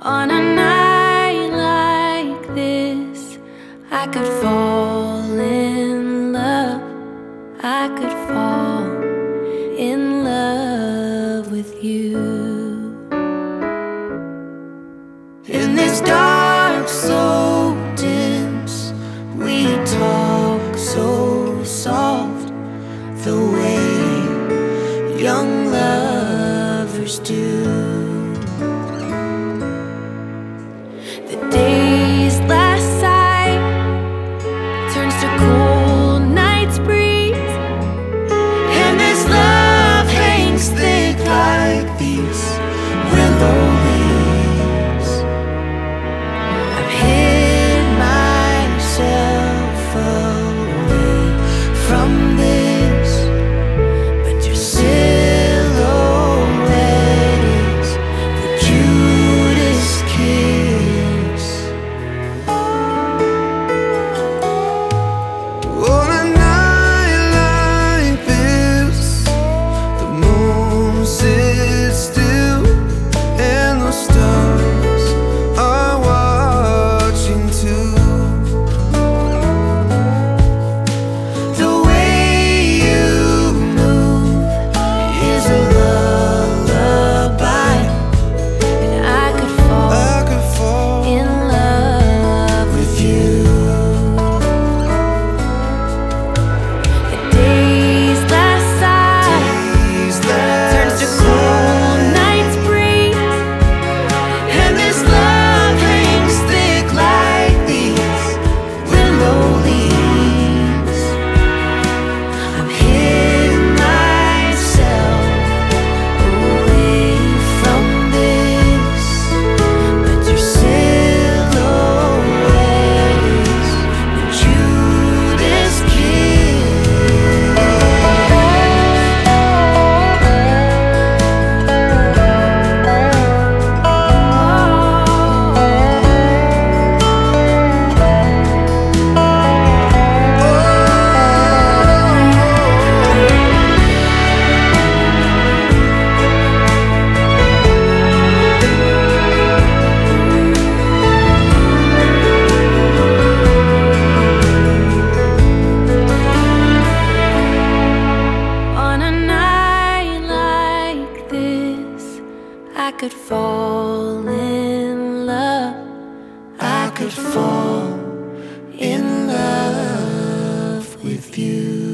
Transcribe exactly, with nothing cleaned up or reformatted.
On a night like this, I could fall in love. I could fall in love with you. In this dark so dense, we talk so soft, the way young lovers do. The day's last sigh turns to cool night's breeze, and this love hangs thick like these willow leaves. I've hid myself away from this, but your silhouette is the cutest kiss. On a night like this, the moon sits still and the stars are watching too. The way you move is a lullaby, and I could fall I could fall in love with you. The day's last sigh Days that turns to cool night's breeze, and this love hangs thick like these willow leaves. I've hid myself away from this, but your silhouette is the cutest kiss. On a night like this, I could fall in love. I could fall in love with you.